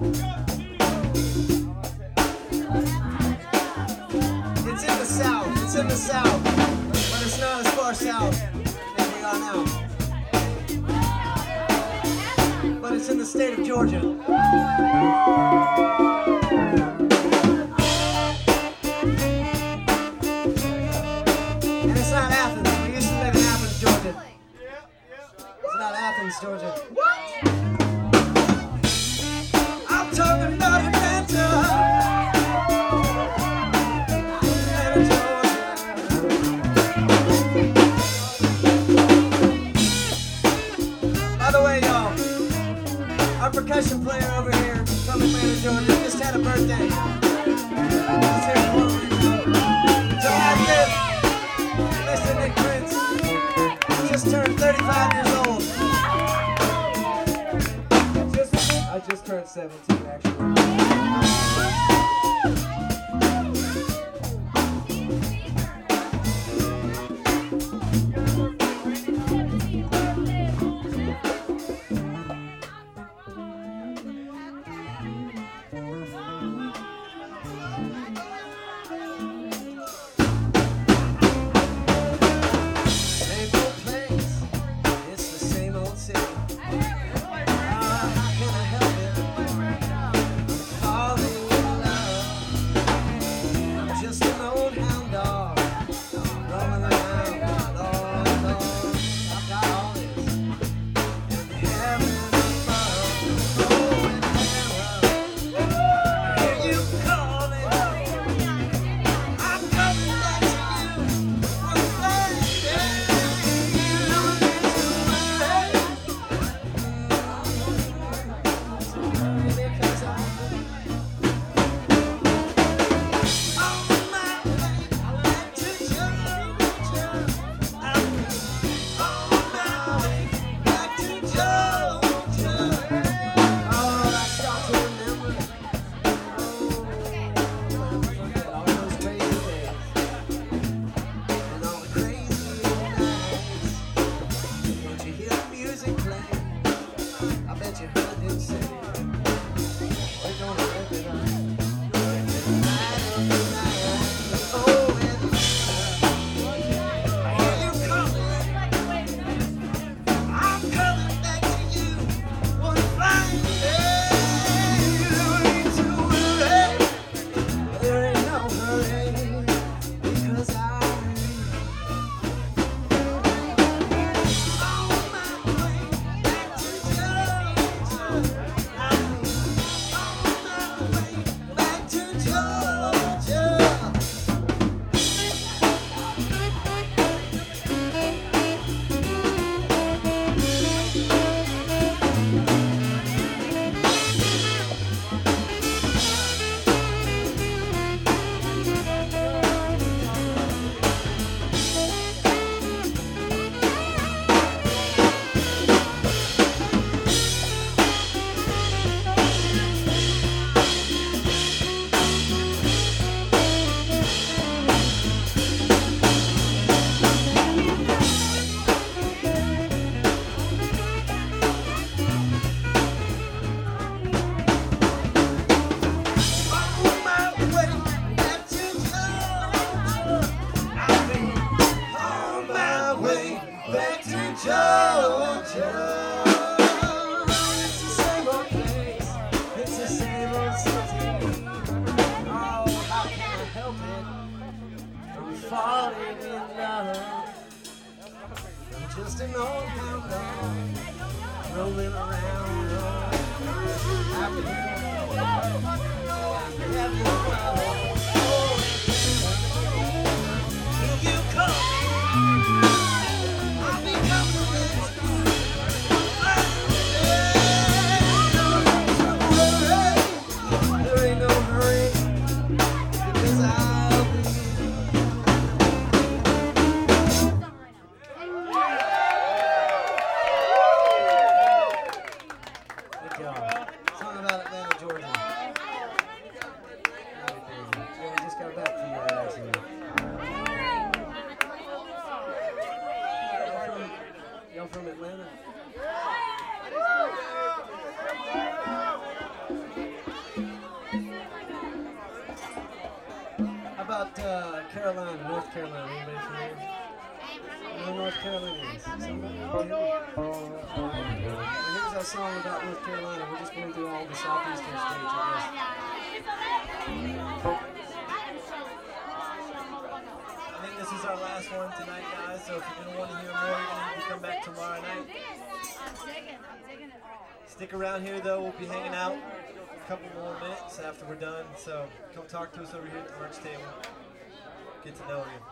It's in the south. It's in the south, but it's not as far south as we are now. But it's in the state of Georgia. And it's not Athens. We used to live in Athens, Georgia. It's not Athens, Georgia. What? I'm talking about Atlanta. By the way, y'all, our percussion player over here from Atlanta, Georgia, just had a birthday. He's here for me. So happy Mr. Nick Prince just turned 35 years old. I just turned 17, actually. Just an old hound dog rolling around. You come, I'll be coming with you. There ain't no hurry, because I'll be. Good job. Song about Atlanta. about Carolina, North Carolina? Anybody from there? No North Carolinians. Somebody? Well, here's our song about North Carolina. We're just going through all the southeastern states, I think this is our last one tonight, guys. So if you're going to want to hear more, you're going to have to come back tomorrow night. I'm digging it all. Stick around here, though. We'll be hanging out a couple more minutes after we're done. So come talk to us over here at the merch table. Get to know you.